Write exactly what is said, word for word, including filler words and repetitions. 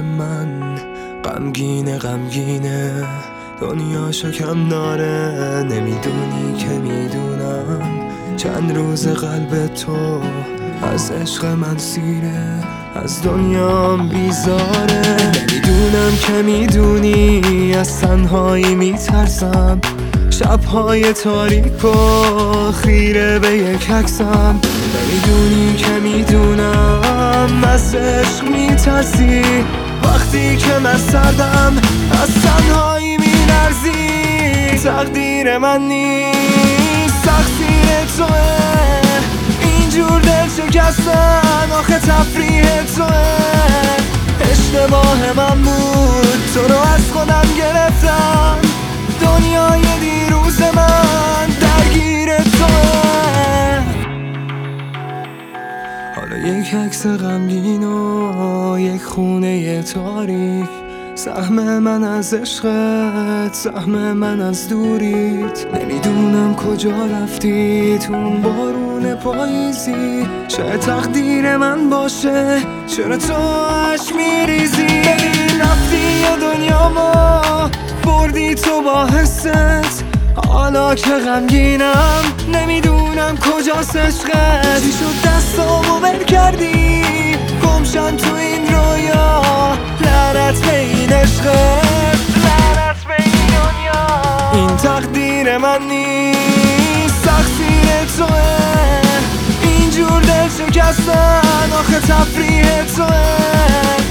من غمگینه غمگینه دنیا شکم داره. نمیدونی که میدونم چند روز قلب تو از عشق من سیره، از دنیام بیزاره. نمیدونم که میدونی از تنهایی میترسم، شبهای تاریک و خیره به یک عکسم. نمیدونی که میدونم از عشق میترسی، وقتی که من سردم از تنهایی میلرزی. تقدیر من نیست تقصیر توه، اینجور دل شکستن آخه تفریح توه. اشتباه من بود تو رو از خودم گرفتم، دنیای دیروز من درگیر توه. حالا یک عکس غمگین و یک خونه تاریک، سهم من از عشقت، سهم من از دوریت. نمیدونم کجا رفتی تو اون بارون پاییزی، شاید تقدیر من باشه چرا تو اش میریزی. ببین رفتی یا دنیامو بردی تو با حست، حالا که غمگینم نمیدونم کجاست عشقت. چی شد دستامو ول کردی گمشن تو این رویا، لعنت به این عشقت، لعنت به این دنیا. این تقدیر من نیست تقصیر توه، اینجور دل شکستن آخه تفریح توه.